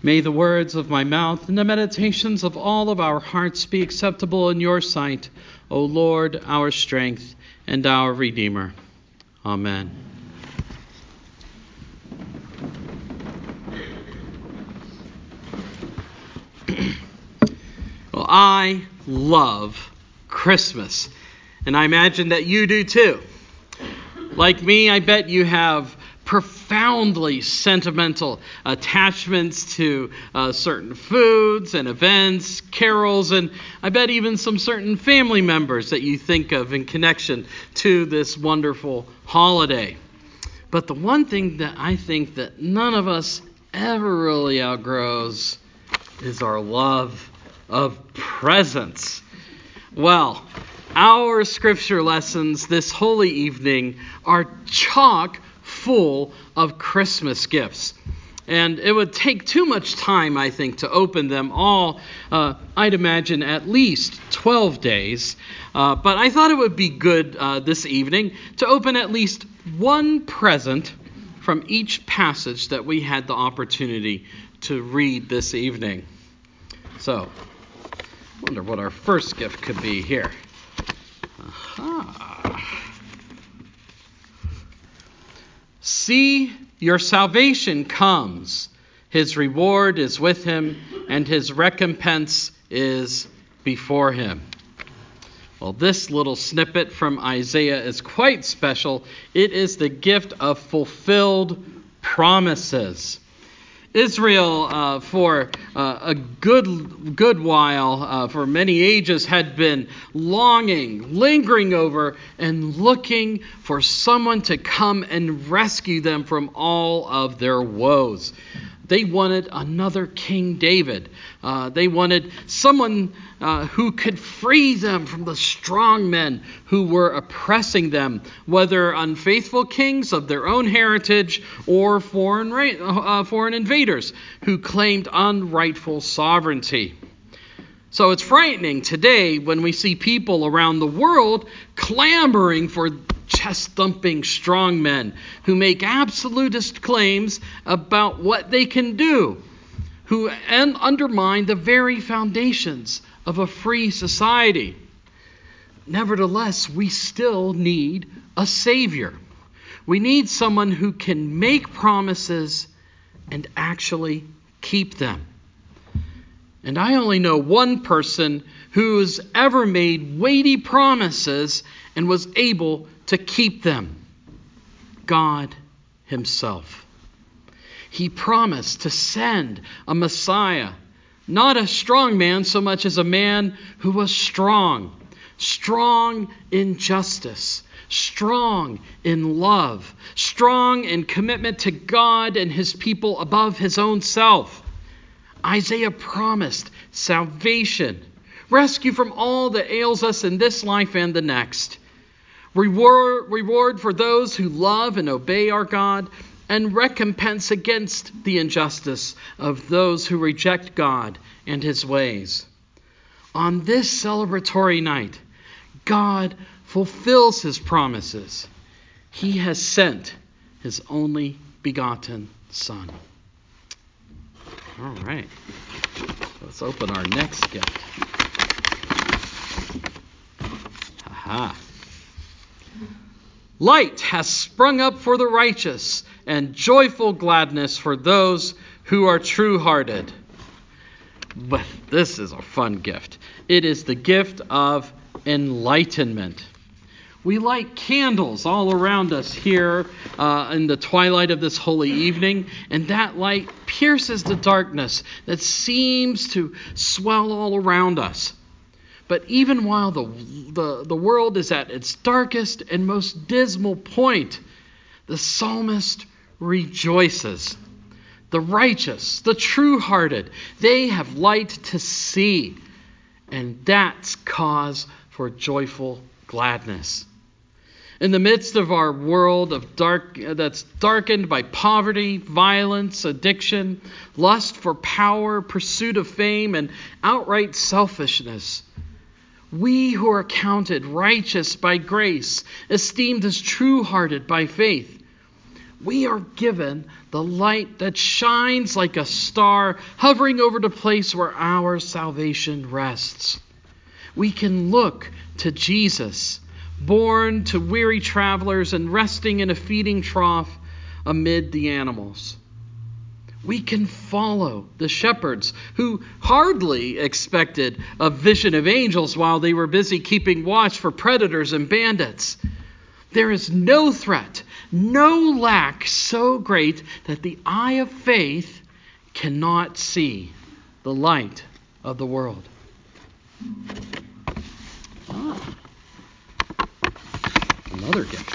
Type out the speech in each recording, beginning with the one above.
May the words of my mouth and the meditations of all of our hearts be acceptable in your sight, O Lord, our strength and our Redeemer. Amen. Well, I love Christmas, and I imagine that you do too. Like me, I bet you have profoundly sentimental attachments to certain foods and events, carols, and I bet even some certain family members that you think of in connection to this wonderful holiday. But the one thing that I think that none of us ever really outgrows is our love of presents. Well, our scripture lessons this holy evening are chock full of Christmas gifts. And it would take too much time, I think, to open them all. I'd imagine at least 12 days. But I thought it would be good this evening to open at least one present from each passage that we had the opportunity to read this evening. So, I wonder what our first gift could be here. See, your salvation comes. His reward is with him, and his recompense is before him. Well, this little snippet from Isaiah is quite special. It is the gift of fulfilled promises. Israel, for a good while, for many ages, had been longing, lingering over, and looking for someone to come and rescue them from all of their woes. They wanted another King David. They wanted someone who could free them from the strong men who were oppressing them, whether unfaithful kings of their own heritage or foreign invaders who claimed unrightful sovereignty. So it's frightening today when we see people around the world clamoring for chest-thumping strong men who make absolutist claims about what they can do, who undermine the very foundations of a free society. Nevertheless, we still need a Savior. We need someone who can make promises and actually keep them. And I only know one person who's ever made weighty promises and was able to keep them: God himself. He promised to send a Messiah, not a strong man so much as a man who was strong in justice, strong in love, strong in commitment to God and his people above his own self. Isaiah promised salvation, rescue from all that ails us in this life and the next, reward for those who love and obey our God, and recompense against the injustice of those who reject God and his ways. On this celebratory night, God fulfills his promises. He has sent his only begotten Son. All right. Let's open our next gift. Aha. Light has sprung up for the righteous, and joyful gladness for those who are true-hearted. But this is a fun gift. It is the gift of enlightenment. We light candles all around us here in the twilight of this holy evening, and that light pierces the darkness that seems to swell all around us. But even while the world is at its darkest and most dismal point, the psalmist rejoices. The righteous, the true-hearted, they have light to see, and that's cause for joyful gladness. In the midst of our world of that's darkened by poverty, violence, addiction, lust for power, pursuit of fame, and outright selfishness, we who are counted righteous by grace, esteemed as true-hearted by faith, we are given the light that shines like a star, hovering over the place where our salvation rests. We can look to Jesus, born to weary travelers and resting in a feeding trough amid the animals. We can follow the shepherds who hardly expected a vision of angels while they were busy keeping watch for predators and bandits. There is no threat, no lack so great that the eye of faith cannot see the light of the world. Another gift.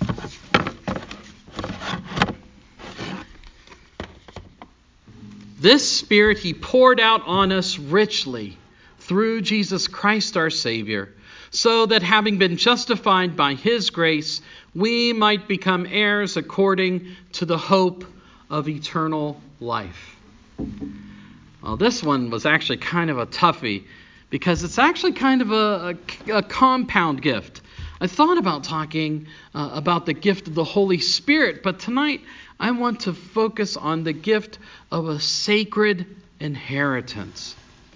This Spirit he poured out on us richly through Jesus Christ our Savior, so that having been justified by his grace, we might become heirs according to the hope of eternal life. Well, this one was actually kind of a toughie because it's actually kind of a compound gift. I thought about talking about the gift of the Holy Spirit, but tonight I want to focus on the gift of a sacred inheritance.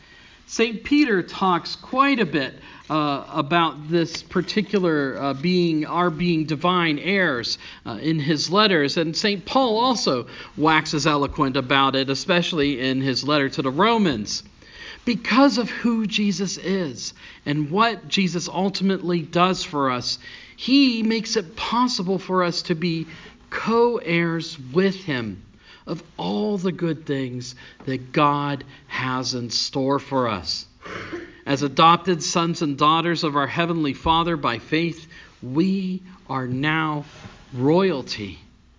St. Peter talks quite a bit about this particular being divine heirs in his letters. And St. Paul also waxes eloquent about it, especially in his letter to the Romans. Because of who Jesus is and what Jesus ultimately does for us, he makes it possible for us to be co-heirs with him of all the good things that God has in store for us. As adopted sons and daughters of our Heavenly Father by faith, we are now royalty.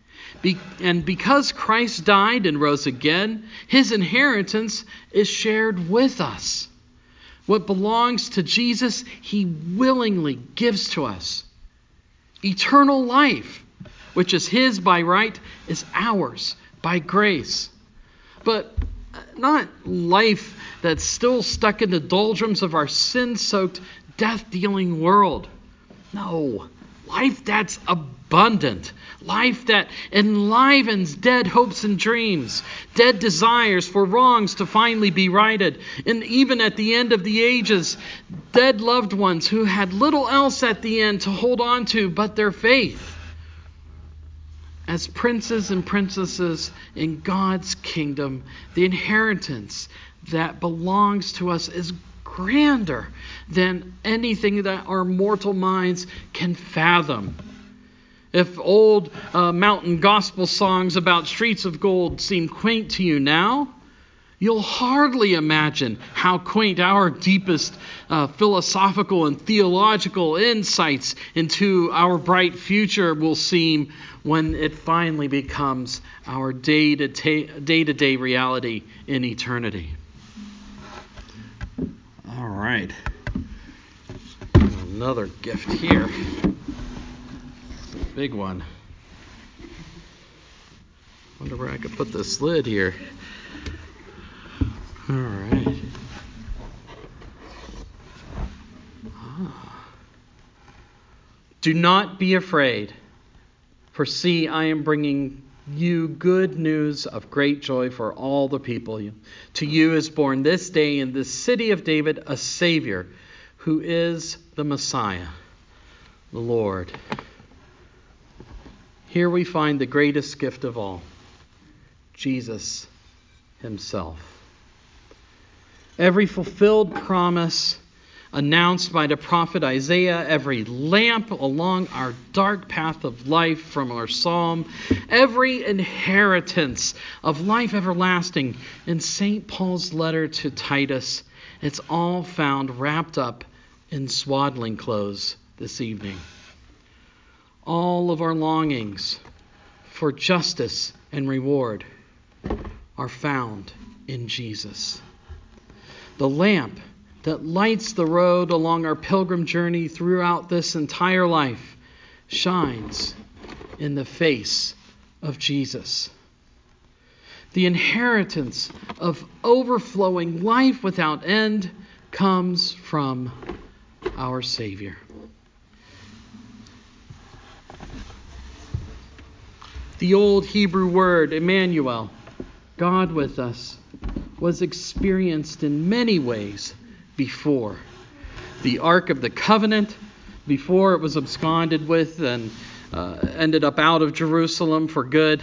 And because Christ died and rose again, his inheritance is shared with us. What belongs to Jesus, he willingly gives to us. Eternal life, which is his by right, is ours by grace. But not life that's still stuck in the doldrums of our sin-soaked, death-dealing world. No, life that's abundant. Life that enlivens dead hopes and dreams, dead desires for wrongs to finally be righted, and even at the end of the ages, dead loved ones who had little else at the end to hold on to but their faith. As princes and princesses in God's kingdom, the inheritance that belongs to us is grander than anything that our mortal minds can fathom. If old mountain gospel songs about streets of gold seem quaint to you now, you'll hardly imagine how quaint our deepest philosophical and theological insights into our bright future will seem when it finally becomes our day-to-day reality in eternity. All right. Another gift here. Big one. Wonder where I could put this lid here. All right. Do not be afraid, for see, I am bringing you good news of great joy for all the people. To you is born this day in the city of David a Savior, who is the Messiah, the Lord. Here we find the greatest gift of all, Jesus himself. Every fulfilled promise announced by the prophet Isaiah, every lamp along our dark path of life from our psalm, every inheritance of life everlasting in St. Paul's letter to Titus, it's all found wrapped up in swaddling clothes this evening. All of our longings for justice and reward are found in Jesus. The lamp that lights the road along our pilgrim journey throughout this entire life shines in the face of Jesus. The inheritance of overflowing life without end comes from our Savior. The old Hebrew word, Emmanuel, God with us, was experienced in many ways before. The Ark of the Covenant, before it was absconded with and ended up out of Jerusalem for good,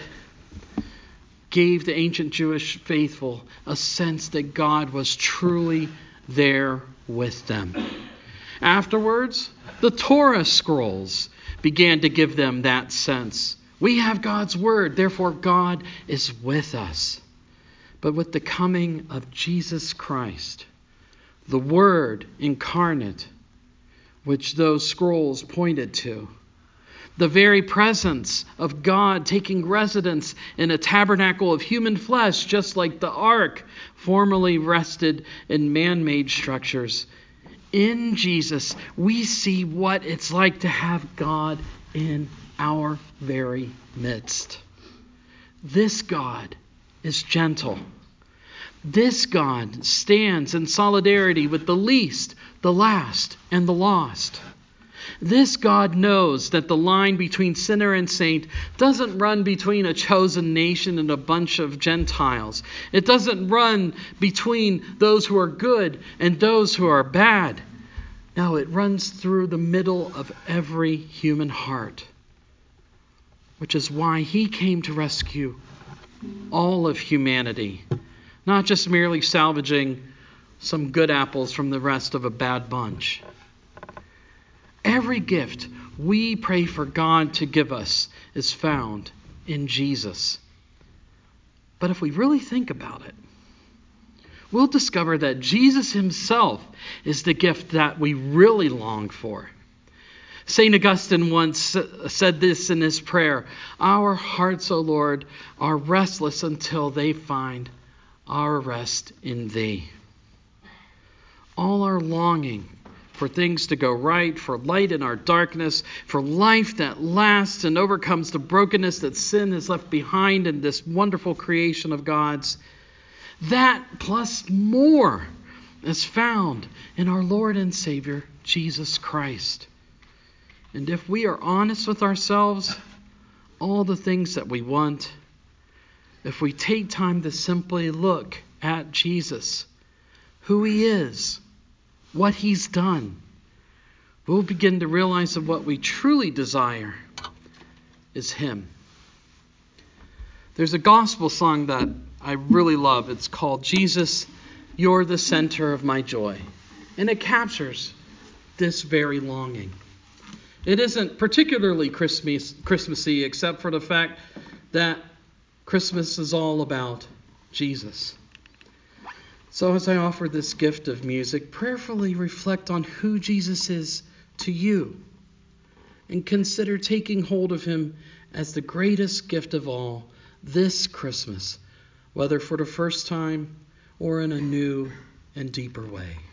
gave the ancient Jewish faithful a sense that God was truly there with them. Afterwards, the Torah scrolls began to give them that sense. We have God's word, therefore God is with us. But with the coming of Jesus Christ, the Word incarnate, which those scrolls pointed to, the very presence of God taking residence in a tabernacle of human flesh, just like the ark formerly rested in man-made structures. In Jesus, we see what it's like to have God in our very midst. This God is gentle. This God stands in solidarity with the least, the last, and the lost. This God knows that the line between sinner and saint doesn't run between a chosen nation and a bunch of Gentiles. It doesn't run between those who are good and those who are bad. No, it runs through the middle of every human heart, which is why he came to rescue all of humanity, not just merely salvaging some good apples from the rest of a bad bunch. Every gift we pray for God to give us is found in Jesus. But if we really think about it, we'll discover that Jesus himself is the gift that we really long for. St. Augustine once said this in his prayer: "Our hearts, O Lord, are restless until they find our rest in Thee." All our longing for things to go right, for light in our darkness, for life that lasts and overcomes the brokenness that sin has left behind in this wonderful creation of God's, that plus more is found in our Lord and Savior, Jesus Christ. And if we are honest with ourselves, all the things that we want, if we take time to simply look at Jesus, who he is, what he's done, we'll begin to realize that what we truly desire is him. There's a gospel song that I really love. It's called "Jesus, You're the Center of My Joy." And it captures this very longing. It isn't particularly Christmassy, except for the fact that Christmas is all about Jesus. So as I offer this gift of music, prayerfully reflect on who Jesus is to you and consider taking hold of him as the greatest gift of all this Christmas, whether for the first time or in a new and deeper way.